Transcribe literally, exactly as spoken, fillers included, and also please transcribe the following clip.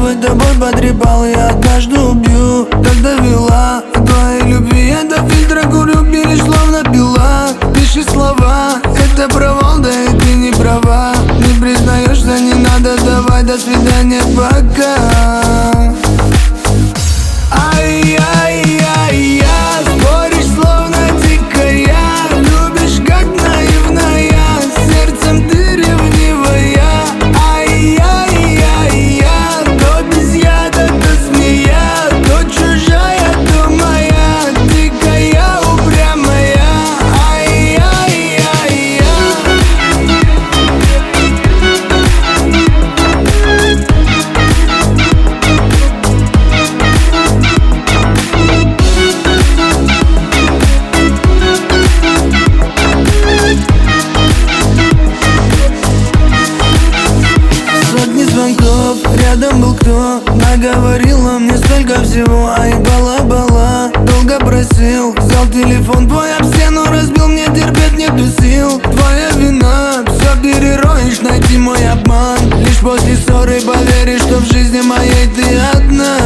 бы тобой потрепал, я однажды убью. Так довела твоей любви, я до фильтра курю, пилишь словно пила. Пиши слова, это провал, да и ты не права. Не признаешься, не надо, давай, до свидания, пока. Ай-яй-яй-я, споришь словно дикая, любишь как наивная, сердцем ты ревнивая. Ай-яй-яй-я, то без яда, то змея, то чужая, то моя, дикая, упрямая. Ай-яй-яй-я. Сотни звонков, рядом был кто, наговорила мне столько всего. Ай, бала-бала, долго просил, взял телефон твой об стену, разбил, мне терпеть нету сил. Твоя вина, все перероешь, найти мой обман. Лишь после ссоры поверишь, что в жизни моей ты одна.